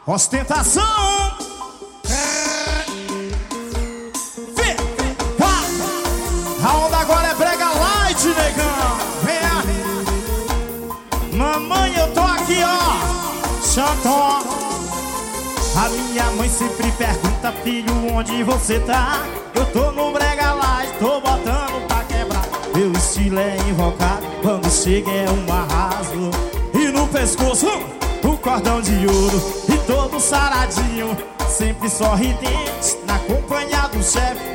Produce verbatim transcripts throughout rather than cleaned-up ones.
Ostentação. Vê, vá. A onda agora é brega light, negão. Vem. Mamãe, eu tô aqui, ó. Xantó. A minha mãe sempre pergunta, filho, onde você tá? Eu tô no brega light, tô botando pra quebrar. Meu estilo é invocado, quando chega é um arraso. E no pescoço, o cordão de ouro. E todo saradinho, sempre sorridente, na companhia do chefe.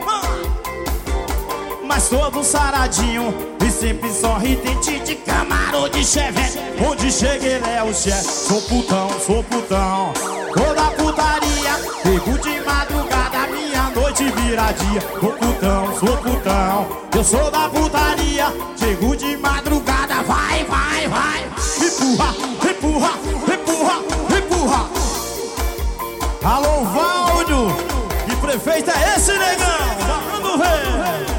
Mas todo saradinho e sempre sorridente, de Camaro, de Chevette. Onde chega ele é o chefe. Sou putão, sou putão, toda putaria. Pego de madrugada, minha noite vira dia. Sou putão, sou putão, eu sou da putaria. Chego de madrugada, vai, vai, vai. Empurra, empurra, empurra, empurra. Alô, Valdo, que prefeito é esse, negão? Vamos ver.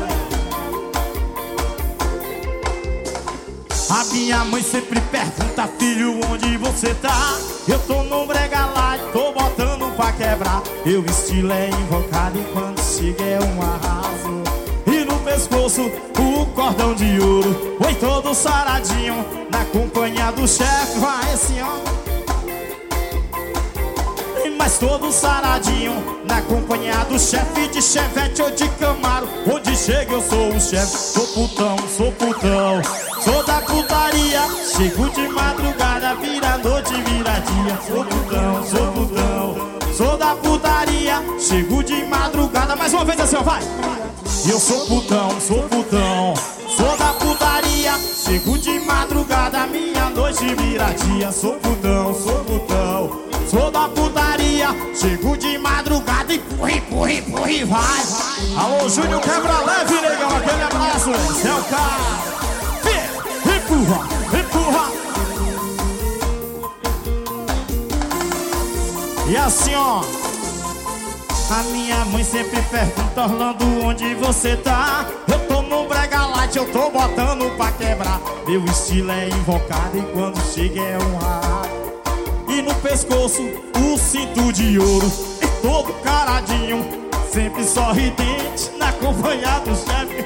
A minha mãe sempre pergunta, filho, onde você tá? Eu tô no brega light, tô botando pra quebrar. Meu estilo é invocado e quando chega é um arraso. E no pescoço o cordão de ouro. Oi, todo saradinho, na companhia do chefe. Vai assim, ó. Mas todo saradinho, na companhia do chefe, de Chevette ou de Camaro. Onde chega eu sou o chefe. Sou putão, sou putão, sou da putaria. Chego de madrugada, vira noite, vira dia. Sou putão, sou putão, sou da putaria. Chego de madrugada, mais uma vez assim, ó, vai. Eu sou putão, sou putão, sou da putaria. Chego de madrugada, minha noite vira dia. Sou putão, sou putão, sou da putaria. Chego de madrugada e purri, purri, purri, vai. Alô, Júnior Quebra Leve, negão, aquele abraço, esse é o cara. Empurra, empurra. E assim, ó. A minha mãe sempre pergunta, Orlando, onde você tá? Eu tô no brega light, eu tô botando pra quebrar. Meu estilo é invocado e quando chega é um raro. E no pescoço o cinto de ouro. E todo caradinho, sempre sorridente, na companhia do chefe.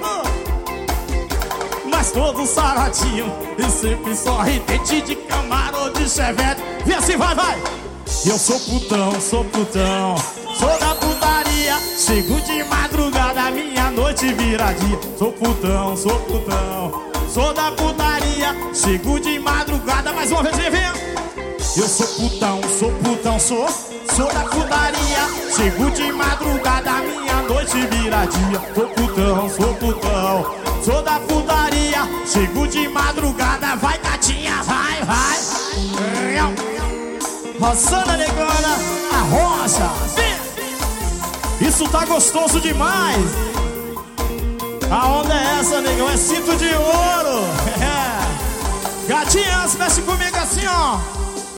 Mas todo saradinho e sempre sorridente, de Camaro ou de Chevette. E assim vai, vai. Eu sou putão, sou putão, sou da putaria. Chego de madrugada, minha noite vira dia. Sou putão, sou putão, sou da putaria. Chego de madrugada, mais uma vez, vem. Eu sou putão, sou putão, sou, sou da putaria. Chego de madrugada, minha noite vira dia. Sou putão, sou putão, sou da putaria. Chego de madrugada, vai gatinha, vai, vai. Rosana negona, a rocha. Isso tá gostoso demais. A onda é essa, negão, é cinto de ouro. Gatinhas, mexe comigo assim, ó.